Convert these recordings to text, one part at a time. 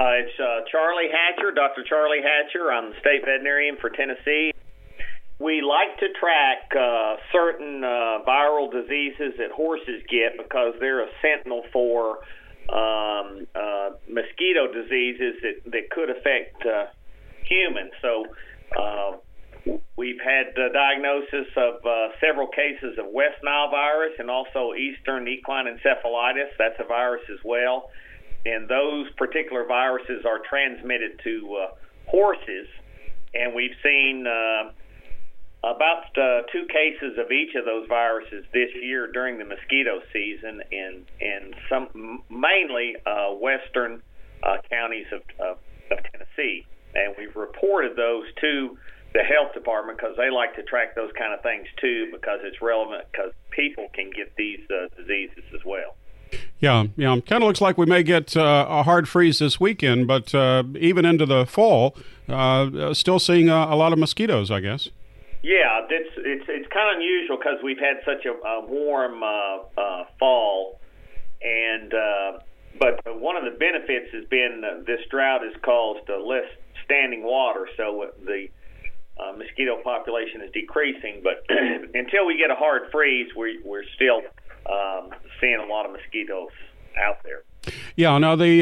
It's Charlie Hatcher, Dr. Charlie Hatcher. I'm the state veterinarian for Tennessee. We like to track certain viral diseases that horses get because they're a sentinel for mosquito diseases that could affect humans. So we've had the diagnosis of several cases of West Nile virus and also Eastern equine encephalitis. That's a virus as well. And those particular viruses are transmitted to horses. And we've seen about 2 cases of each of those viruses this year during the mosquito season in some mainly western counties of Tennessee. And we've reported those to the health department because they like to track those kind of things too, because it's relevant, because people can get these diseases as well. Yeah. Kind of looks like we may get a hard freeze this weekend, but even into the fall, still seeing a lot of mosquitoes, I guess. Yeah, it's kind of unusual because we've had such a warm fall, and but one of the benefits has been this drought has caused less standing water, so the mosquito population is decreasing. But until we get a hard freeze, we're still seeing a lot of mosquitoes out there. Yeah. Now the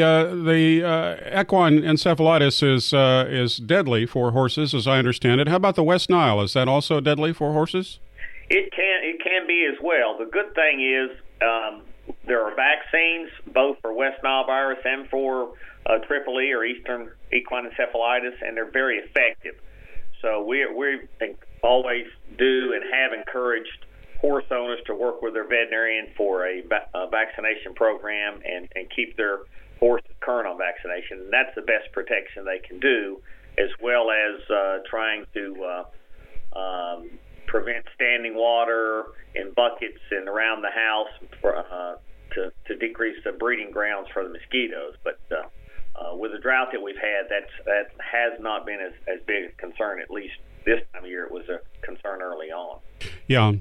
equine encephalitis is deadly for horses, as I understand it. How about the West Nile? Is that also deadly for horses? It can be as well. The good thing is there are vaccines both for West Nile virus and for Triple E or Eastern equine encephalitis, and they're very effective. So we always do and have encouraged horse owners to work with their veterinarian for a vaccination program and keep their horses current on vaccination. And that's the best protection they can do, as well as trying to prevent standing water in buckets and around the house to decrease the breeding grounds for the mosquitoes. But with the drought that we've had, that has not been as big a concern. At least this time of year, it was a concern early on. Yeah.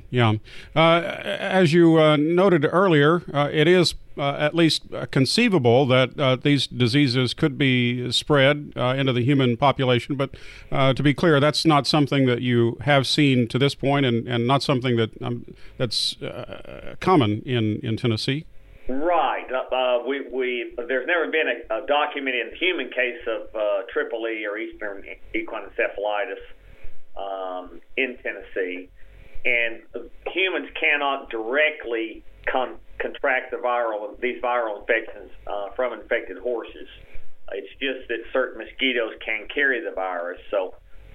As you noted earlier, it is at least conceivable that these diseases could be spread into the human population. But to be clear, that's not something that you have seen to this point, and not something that's common in Tennessee. Right. There's never been a documented human case of Triple E or Eastern equine encephalitis in Tennessee. And humans cannot directly contract these viral infections from infected horses. It's just that certain mosquitoes can carry the virus. So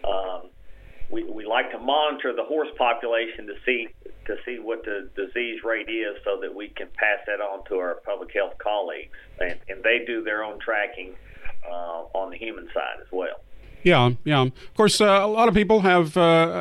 we like to monitor the horse population to see what the disease rate is, so that we can pass that on to our public health colleagues, and they do their own tracking on the human side as well. Yeah. Of course, a lot of people have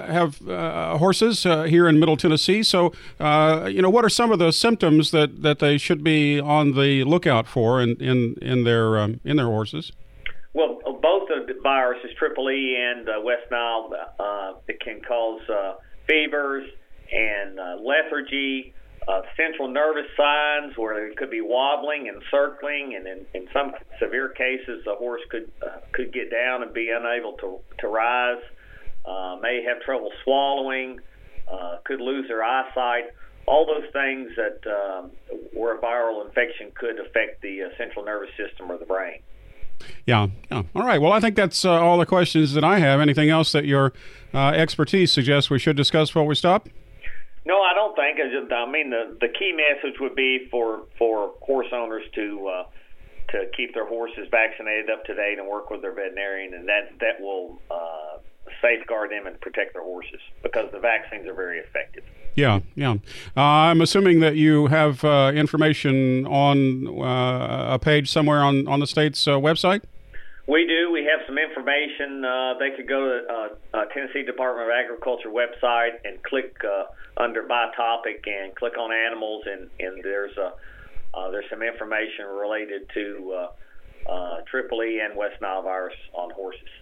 horses here in Middle Tennessee. So, what are some of the symptoms that they should be on the lookout for in their horses? Well, both of the viruses, Triple E and West Nile, it can cause fevers and lethargy, central nervous signs where it could be wobbling and circling, and in some severe cases, the horse could get down and be unable to rise, may have trouble swallowing, could lose their eyesight. All those things that where a viral infection could affect the central nervous system or the brain. Yeah. All right. Well, I think that's all the questions that I have. Anything else that your expertise suggests we should discuss before we stop? No, I don't think. I mean, the key message would be for horse owners to keep their horses vaccinated up to date and work with their veterinarian, and that will safeguard them and protect their horses, because the vaccines are very effective. Yeah. I'm assuming that you have information on a page somewhere on the state's website? We do. We have some information. They could go to Tennessee Department of Agriculture website and click under by topic and click on animals, and there's some information related to Triple E and West Nile virus on horses.